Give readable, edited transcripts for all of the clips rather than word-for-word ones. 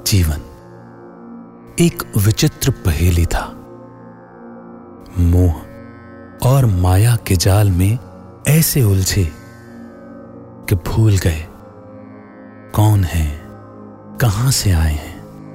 जीवन एक विचित्र पहेली था। मोह और माया के जाल में ऐसे उलझे कि भूल गए कौन हैं, कहां से आए हैं।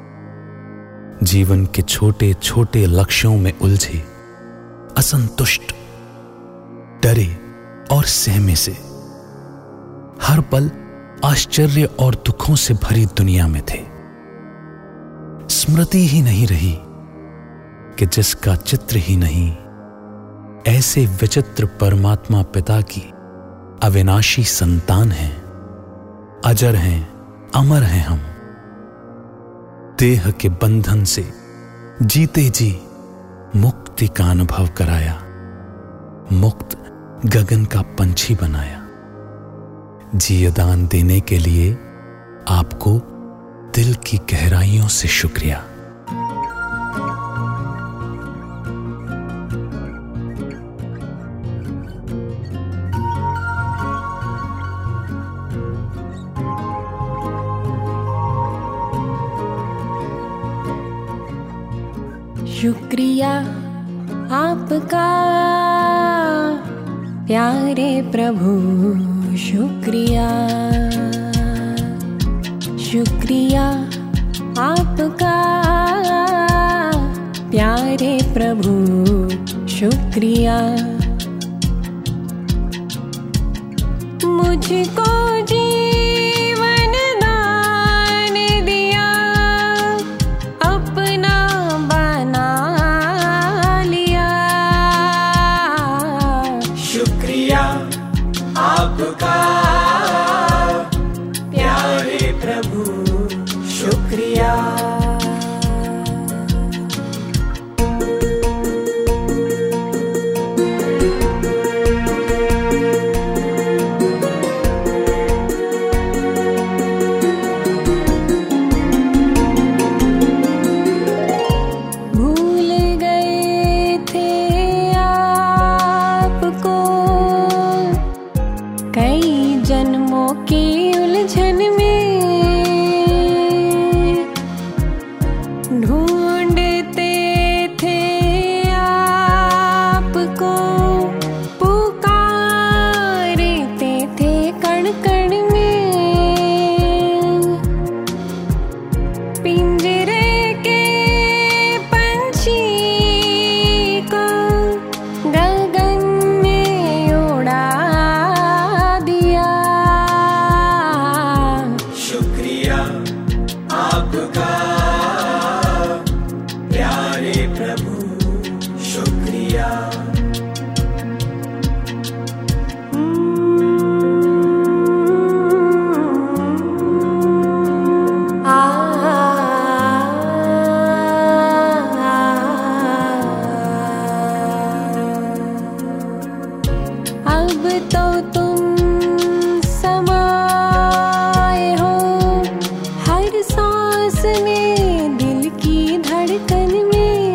जीवन के छोटे छोटे लक्ष्यों में उलझे, असंतुष्ट, डरे और सहमे से हर पल आश्चर्य और दुखों से भरी दुनिया में थे। स्मृति ही नहीं रही कि जिसका चित्र ही नहीं, ऐसे विचित्र परमात्मा पिता की अविनाशी संतान हैं। अजर हैं, अमर हैं हम। देह के बंधन से जीते जी मुक्ति का अनुभव कराया, मुक्त गगन का पंछी बनाया। जीवदान देने के लिए आपको दिल की गहराइयों से शुक्रिया। शुक्रिया आपका प्यारे प्रभु, शुक्रिया। शुक्रिया आपका प्यारे प्रभु, शुक्रिया। मुझको जीवन दान दिया, अपना बना लिया। शुक्रिया आपका प्यारे प्रभु, शुक्रिया। भूल गए थे आपको कई जन्मों की उलझन में, ढूंढते थे आपको, पुकारते थे कण कण में। पिंजरे के पंछी को गगन में उड़ा दिया। शुक्रिया आपका प्यारे प्रभु, शुक्रिया। अब तो तुम समाए हो हर सांस में, दिल की धड़कन में।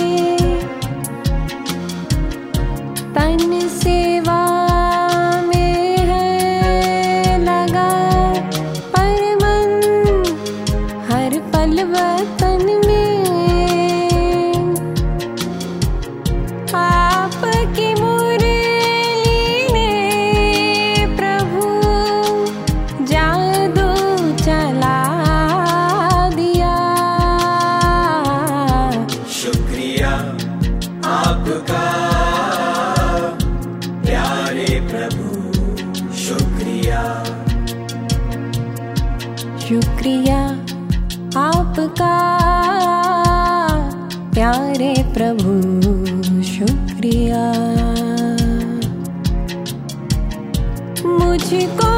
तन सेवा में है लगा, पर मन हर पल वतन में। आपकी मुरली ने प्रभु जादू चला दिया। शुक्रिया आपका प्यारे प्रभु, शुक्रिया। शुक्रिया आपका प्यारे प्रभु, शुक्रिया। मुझको